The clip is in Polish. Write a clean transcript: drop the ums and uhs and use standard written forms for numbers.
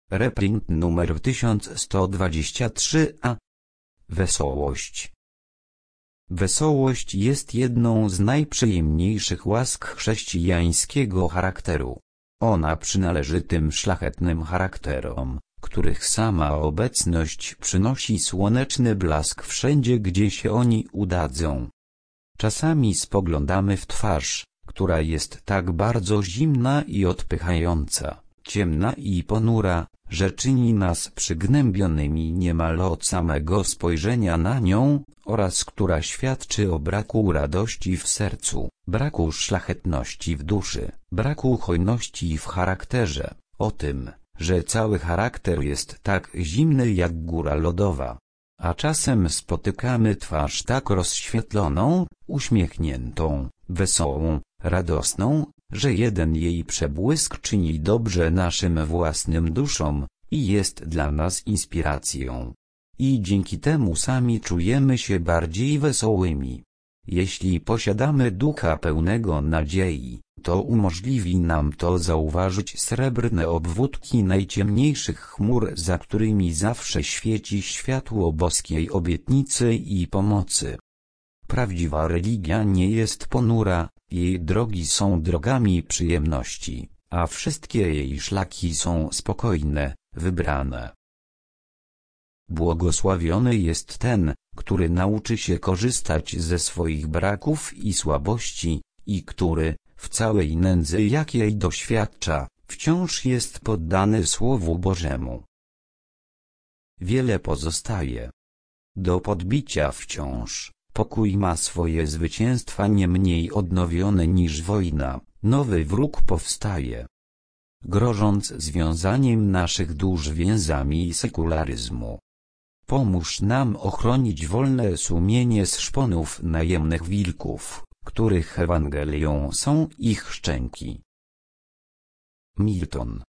Reprint numer 1123a. Wesołość. Wesołość jest jedną z najprzyjemniejszych łask chrześcijańskiego charakteru. Ona przynależy tym szlachetnym charakterom, których sama obecność przynosi słoneczny blask wszędzie, gdzie się oni udadzą. Czasami spoglądamy w twarz, która jest tak bardzo zimna i odpychająca, ciemna i ponura, że czyni nas przygnębionymi niemal od samego spojrzenia na nią, oraz która świadczy o braku radości w sercu, braku szlachetności w duszy, braku hojności w charakterze, o tym, że cały charakter jest tak zimny jak góra lodowa. A czasem spotykamy twarz tak rozświetloną, uśmiechniętą, wesołą, radosną, że jeden jej przebłysk czyni dobrze naszym własnym duszom i jest dla nas inspiracją. I dzięki temu sami czujemy się bardziej wesołymi. Jeśli posiadamy ducha pełnego nadziei, to umożliwi nam to zauważyć srebrne obwódki najciemniejszych chmur, za którymi zawsze świeci światło boskiej obietnicy i pomocy. Prawdziwa religia nie jest ponura, jej drogi są drogami przyjemności, a wszystkie jej szlaki są spokojne, wybrane. Błogosławiony jest ten, który nauczy się korzystać ze swoich braków i słabości, i który, w całej nędzy jakiej doświadcza, wciąż jest poddany Słowu Bożemu. Wiele pozostaje do podbicia wciąż. Pokój ma swoje zwycięstwa nie mniej odnowione niż wojna, nowy wróg powstaje, grożąc związaniem naszych dusz więzami sekularyzmu. Pomóż nam ochronić wolne sumienie z szponów najemnych wilków, których Ewangelią są ich szczęki. Milton.